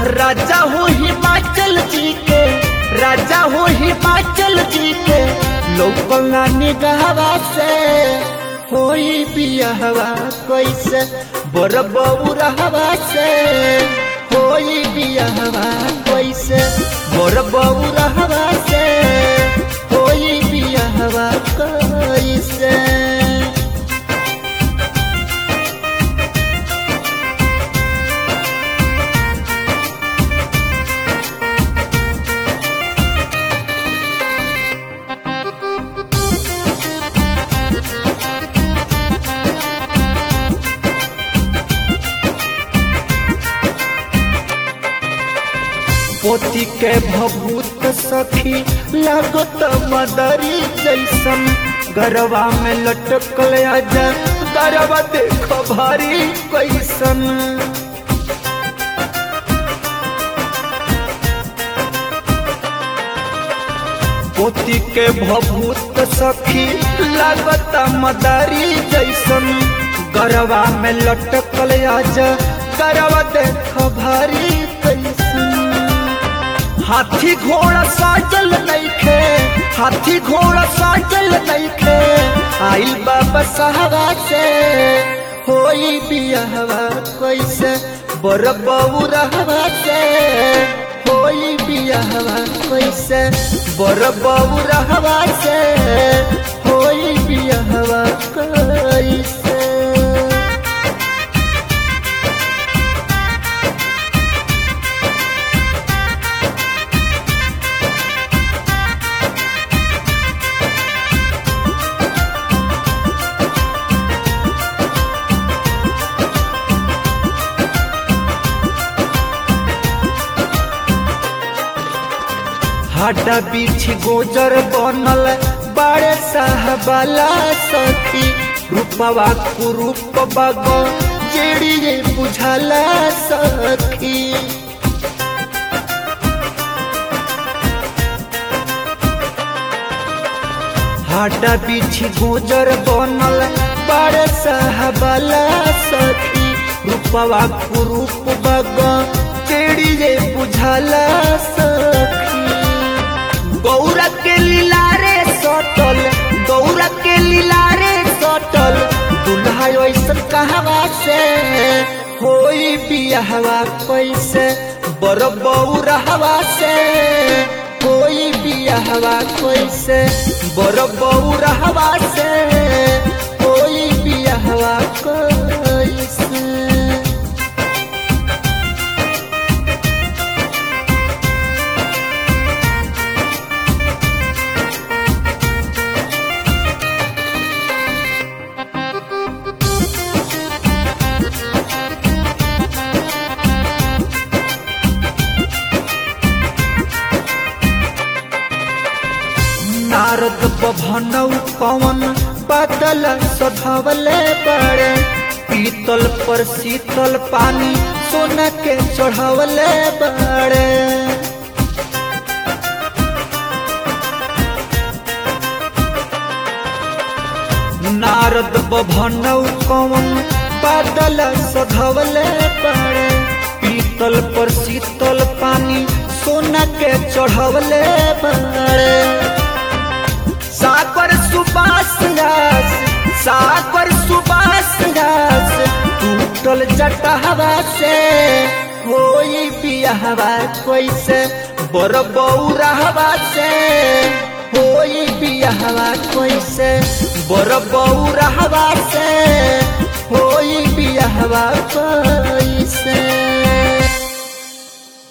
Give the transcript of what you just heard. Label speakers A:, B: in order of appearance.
A: राजा हो हिमाचल जी के, राजा हो हिमाचल जी के, लोकला निगाहवा से होई बियाहवा कैसे बर बउरहवा से, होई बियाहवा कैसे बर बउरहवा से, होई बियाहवा कैसे। पोती के भभूत सखी लागत मदरी जैसन, गरबा में लटकल आजा गरबा देखो भारी कैसन। पोती के भभूत सखी लागत मदरी जैसन, गरबा में लटकल आजा गरबा देखो भारी कैसन। हाथी घोड़ा साजल नइखे, हाथी घोड़ा साजल नइखे, आइल बाबा साहबा से होई बियाहवा कैसे बर बउरहवा से, होई बियाहवा कैसे बर बउरहवा से, होई बियाहवा कैसे। हाडा बीछ गोजर बनल बड़े साहबाला सखी, रूपवा कुरूप बागो जेड़िए बुझाला सखी। हाडा बीछ गोजर बनल बड़े साहबाला सखी, रूपवा कुरूप बागो जेड़िए बुझाला सखी। गौरा के लीलारे सटल, गौरा के लीलारे सटल, दुल्हा ऐसन कहवा से होई बियाहवा कैसे बर बउरहवा से, होई बियाहवा कैसे बर बउरहवा से, होई बियाहवा कैसे। नारद बभनौ पवन बादल सधवले बड़े, पीतल पर शीतल पानी सोना के चढ़वले बड़े। नारद बभनौ पवन बादल सधवले बड़े, पीतल पर शीतल पानी सोना के चढ़वले बड़े। सागर सुबास रास, सागर सुबास रास, टूटल जटहवा से होई बियाहवा कैसे बर बउरहवा से, होई बियाहवा कैसे बर बउरहवा से, होई बियाहवा कैसे।